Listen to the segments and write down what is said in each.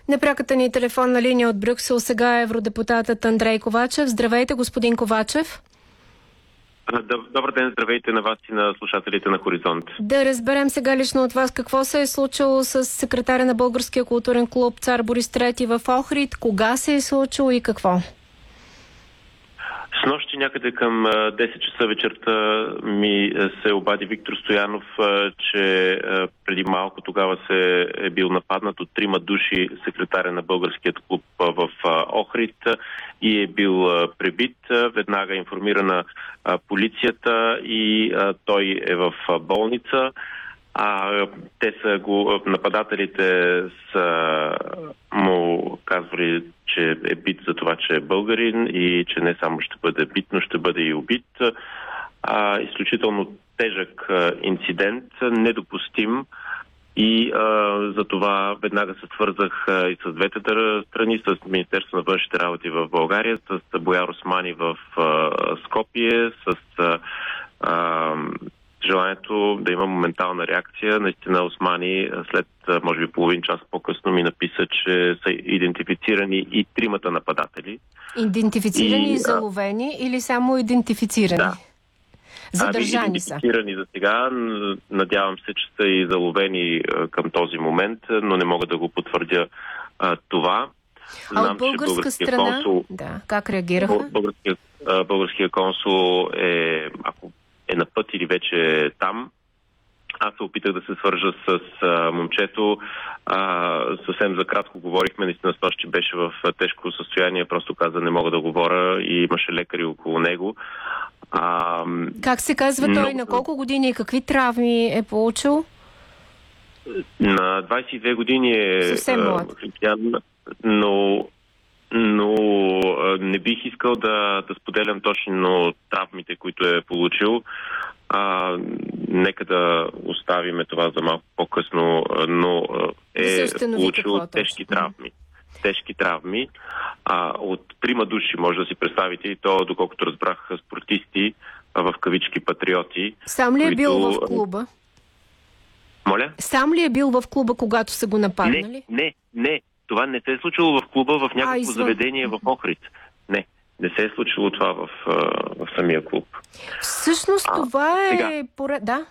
На пряката ни телефонна линия от Брюксел сега е евродепутатът Андрей Ковачев. Здравейте, господин Ковачев. Добър ден, здравейте на вас и на слушателите на Хоризонт. Да разберем сега лично от вас какво се е случило с секретаря на Българския културен клуб Цар Борис III в Охрид, кога се е случило и какво? Снощи някъде към 10 часа вечерта ми се обади Виктор Стоянов, че преди малко тогава се е бил нападнат от 3 души секретаря на Българският клуб в Охрид и е бил пребит. Веднага е информирана полицията и той е в болница. Нападателите са му казвали, че е бит за това, че е българин и че не само ще бъде бит, но ще бъде и убит. Изключително тежък инцидент, недопустим и за това веднага се свързах и с двете страни, с Министерство на външните работи в България, с Бояр Османи в Скопие, с желанието да има моментална реакция. Наистина Османи след, може би, половин час по-късно ми написа, че са идентифицирани и 3 нападатели. Идентифицирани и заловени или само идентифицирани? Да. Задържани са. Идентифицирани за сега. Надявам се, че са и заловени към този момент, но не мога да го потвърдя това. Знам, от българска страна? Да. Как реагираха? Българския консул ако е на път или вече е там. Аз се опитах да се свържа с момчето. Съвсем за кратко говорихме. Наистина снощи беше в тежко състояние. Просто каза, не мога да говоря и имаше лекари около него. Как се казва той? На колко години и какви травми е получил? На 22 години е християн, но не бих искал да споделям точно травмите, които е получил. Нека да оставиме това за малко по-късно, но е получил тежки травми. Тежки травми. От 3 души, може да си представите, и то, доколкото разбрах, спортисти, в кавички патриоти. Сам ли е бил в клуба? Моля? Сам ли е бил в клуба, когато са го нападнали? Не. Това не се е случило в клуба, в някакво заведение в Охрид. Не се е случило това в самия клуб. Всъщност това е... Да.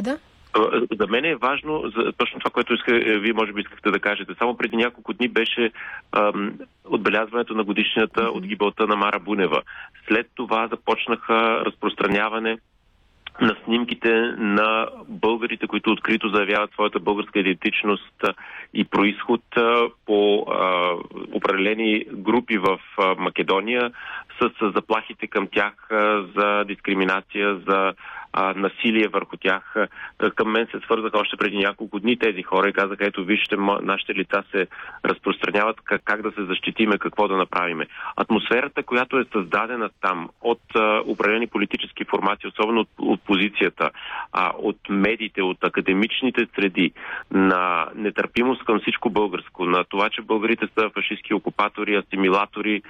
За мен е важно, точно това, което вие може би искахте да кажете. Само преди няколко дни беше отбелязването на годишнината от гибелта на Мара Бунева. След това започнаха разпространяване на снимките на българите, които открито заявяват своята българска идентичност и происход по определени групи в Македония с заплахите към тях за дискриминация, за насилие върху тях. Към мен се свързаха още преди няколко дни тези хора и казаха, ето вижте, нашите лица се разпространяват, как да се защитиме, какво да направиме. Атмосферата, която е създадена там от определени политически формации, особено от опозицията, от медиите, от академичните среди, на нетърпимост към всичко българско, на това, че българите са фашистки окупатори, асимилатори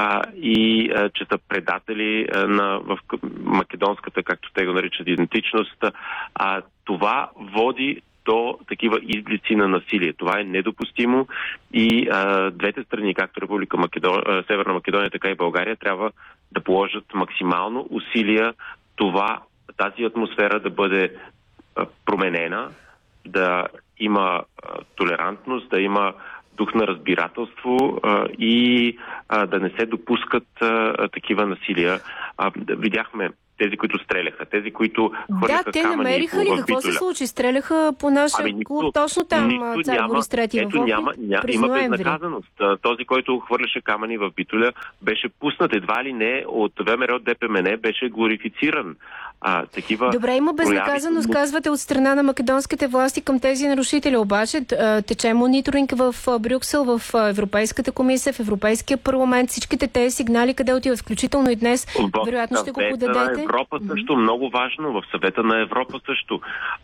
и че са предатели в македонската, както те го наричат, идентичност. Това води до такива изблици на насилие. Това е недопустимо и двете страни, както Република Северна Македония, така и България, трябва да положат максимално усилия тази атмосфера да бъде променена, да има толерантност, да има дух на разбирателство и да не се допускат такива насилия. Видяхме тези, които стреляха, тези, които хвърляха камъни в Битоля. Да, те намериха ли? Какво се случи? Стреляха по нашия клуб, точно там, Цар Борис III в Охрид, има безнаказаност. Този, който хвърляше камъни в Битоля, беше пуснат едва ли не от ВМРО от ДПМН, беше глорифициран. Добре, има безнаказаност, казвате, от страна на македонските власти към тези нарушители. Обаче тече мониторинг в Брюксел, в Европейската комисия, в Европейския парламент. Всичките тези сигнали къде отиват, включително и днес, вероятно ще го подадете. Европа също, много важно, в Съвета на Европа също.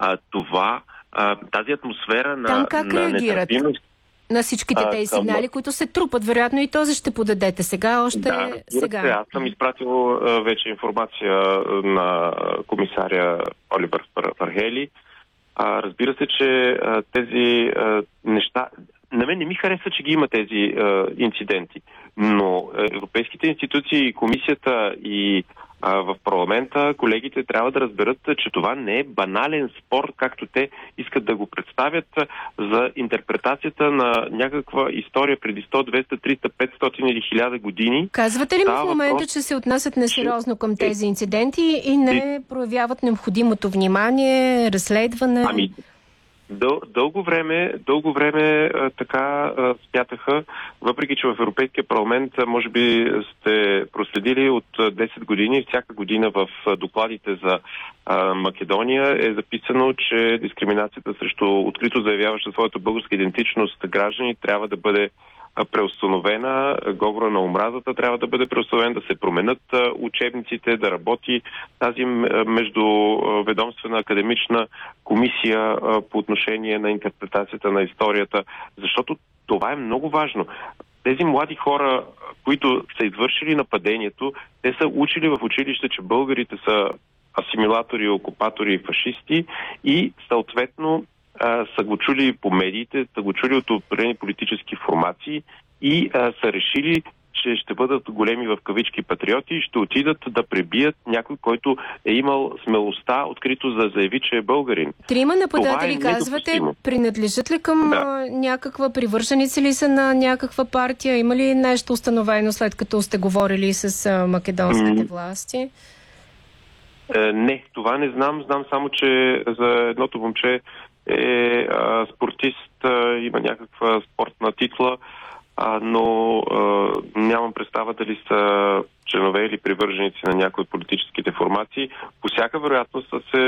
Тази атмосфера там как реагират на всичките тези сигнали, които се трупат? Вероятно и този ще подадете сега, сега. Аз съм изпратил вече информация на комисаря Оливер Вархели. Разбира се, че тези неща на мен не ми харесва, че ги има тези инциденти, но европейските институции, комисията и в парламента колегите трябва да разберат, че това не е банален спор, както те искат да го представят, за интерпретацията на някаква история преди 100, 200, 300, 500 или 1000 години. Казвате ли в момента, че се отнасят несериозно към тези инциденти и не проявяват необходимото внимание, разследване? Дълго време така смятаха, въпреки че в Европейския парламент, може би сте проследили от 10 години, всяка година в докладите за Македония е записано, че дискриминацията срещу открито заявяваща своята българска идентичност граждани трябва да бъде преустановена, говора на омразата трябва да бъде преустановен, да се променят учебниците, да работи тази междуведомствена академична комисия по отношение на интерпретацията на историята, защото това е много важно. Тези млади хора, които са извършили нападението, те са учили в училище, че българите са асимилатори, окупатори и фашисти и съответно са го чули по медиите, са го чули от определени политически формации и са решили, че ще бъдат големи в кавички патриоти и ще отидат да пребият някой, който е имал смелостта открито да заяви, че е българин. 3 нападатели, казвате, принадлежат ли към някаква, привърженици ли са на някаква партия? Има ли нещо установено, след като сте говорили с македонските власти? Не, това не знам. Знам само, че за едното момче е спортист, има някаква спортна титла, но нямам представа дали са членове или привърженици на някои от политическите формации. По всяка вероятност са се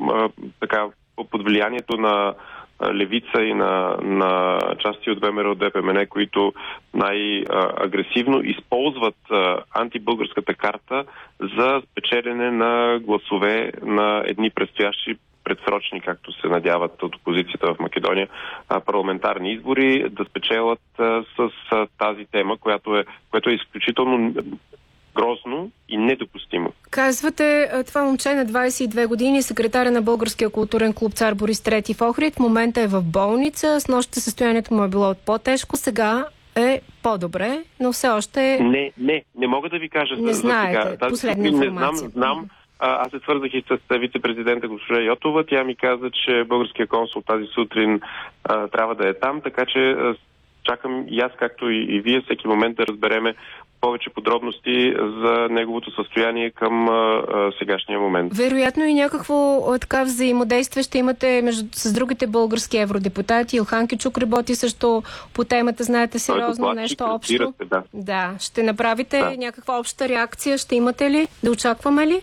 под влиянието на левица и на части от ВМРО ДПМН, които най-агресивно използват антибългарската карта за спечелене на гласове на едни предстоящи предсрочни, както се надяват от опозицията в Македония, парламентарни избори, да спечелят с тази тема, което е изключително грозно и недопустимо. Казвате, това момче на 22 години, секретаря на Българския културен клуб Цар Борис III в Охрид, в момента е в болница, с нощта състоянието му е било по-тежко, сега е по-добре, но все още... Не мога да ви кажа. Не знаете последна информация. Знам. Аз се свързах и с вице-президента госпожа Йотова. Тя ми каза, че българския консул тази сутрин трябва да е там, така че чакам и аз, както и вие, всеки момент да разбереме повече подробности за неговото състояние към сегашния момент. Вероятно и някакво така взаимодействие ще имате с другите български евродепутати. Илхан Кючук работи също по темата, знаете, сериозно, нещо общо. Да. Ще направите някаква обща реакция, ще имате ли? Да очакваме ли?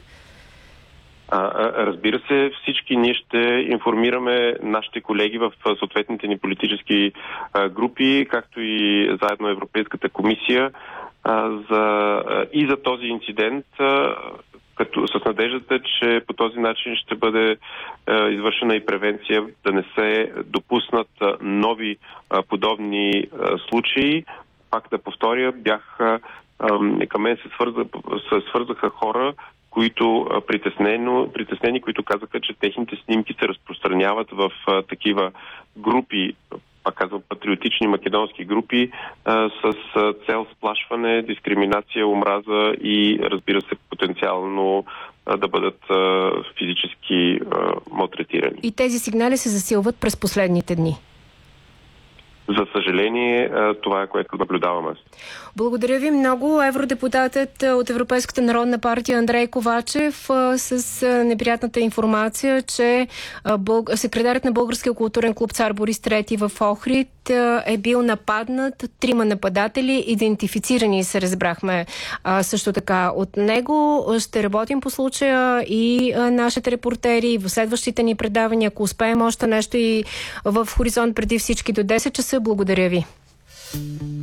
Разбира се, всички ние ще информираме нашите колеги в съответните ни политически групи, както и заедно Европейската комисия и за този инцидент, като с надеждата, че по този начин ще бъде извършена и превенция да не се допуснат нови подобни случаи. Пак да повторя, към мен се свързаха хора, които притеснени, които казаха, че техните снимки се разпространяват в такива групи, пак казвам, патриотични македонски групи, с цел сплашване, дискриминация, омраза и, разбира се, потенциално да бъдат физически малтретирани. И тези сигнали се засилват през последните дни? За съжаление, това е, което наблюдаваме. Благодаря ви много. Евродепутатът от Европейската народна партия Андрей Ковачев с неприятната информация, че секретарят на Българския културен клуб Цар Борис III в Охрид е бил нападнат. 3 нападатели, идентифицирани се разбрахме също така от него. Ще работим по случая и нашите репортери в следващите ни предавания, ако успеем още нещо и в Хоризонт преди всички до 10 часа. Благодаря ви.